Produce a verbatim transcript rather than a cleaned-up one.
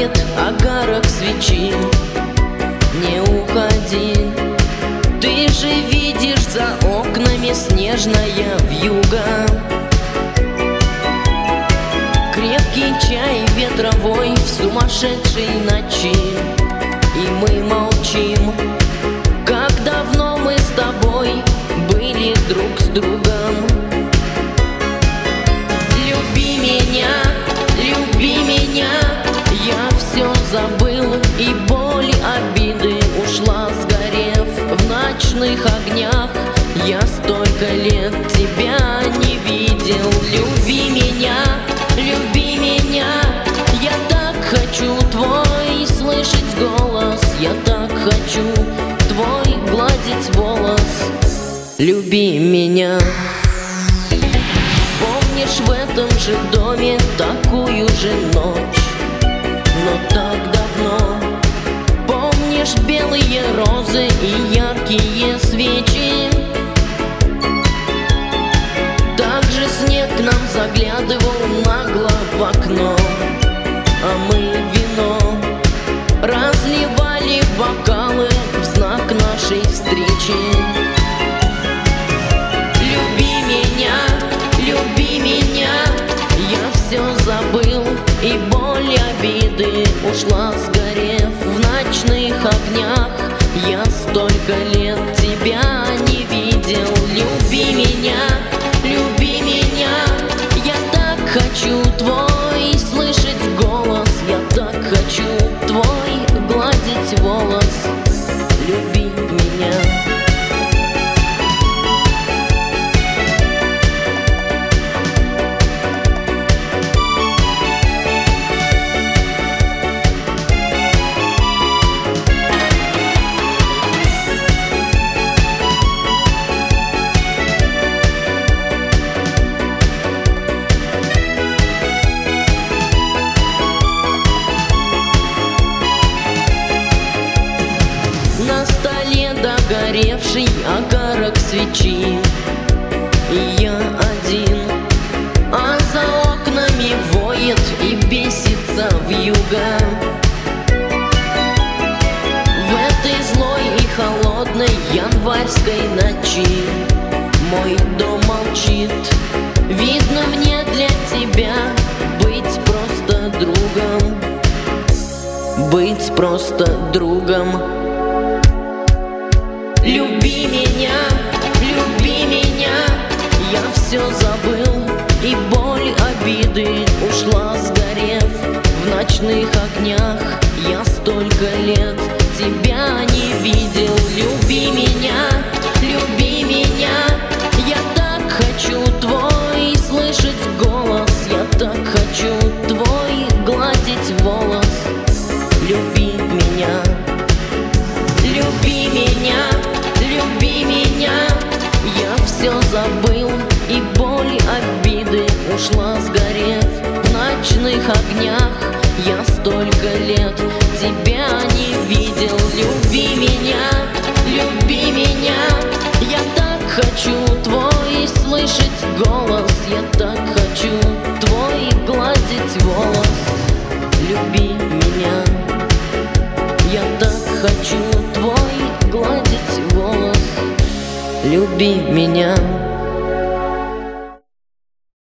сияет огарок свечи. Не уходи, ты же видишь за окнами снежная вьюга. Крепкий чай ветровой в сумасшедшей ночи, и мы молчим, как давно мы с тобой были друг с другом. Люби меня, люби меня, я все забыл, и боль обиды ушла, сгорев в ночных огнях. Я столько лет тебя не видел. Люби меня, люби меня, я так хочу твой слышать голос, я так хочу твой гладить волос. Люби меня. Помнишь в этом же доме такую же ночь, но так давно? Помнишь белые розы и яркие свечи? Также снег к нам заглядывал нагло в окно, а мы вино разливали в бокалы в знак нашей встречи. Люби меня, люби меня, я все забыл, и боль обиды ушла, сгорев в ночных огнях. Я столько лет тебя не видел. Люби меня, люби меня, я так хочу твой слышать голос, я так хочу твой гладить волос. Люби меня. На столе догоревший огарок свечи, и я один, а за окнами воет и бесится вьюга. В этой злой и холодной январской ночи мой дом молчит. Видно, мне для тебя быть просто другом, быть просто другом. Люби меня, люби меня, я все забыл, и боль обиды ушла, сгорев в ночных огнях. Я столько лет тебя не видел. Люби меня, люби меня, я так хочу твой слышать голос, я так хочу твой гладить волос. Люби меня, люби меня, люби меня, я все забыл, и боль обиды ушла, сгорев в ночных огнях. Я столько лет тебя не видел. Люби меня, люби меня, я так хочу твой слышать голос, я так хочу твой гладить волос. Люби меня, я так хочу твой гладить волос. Люби меня.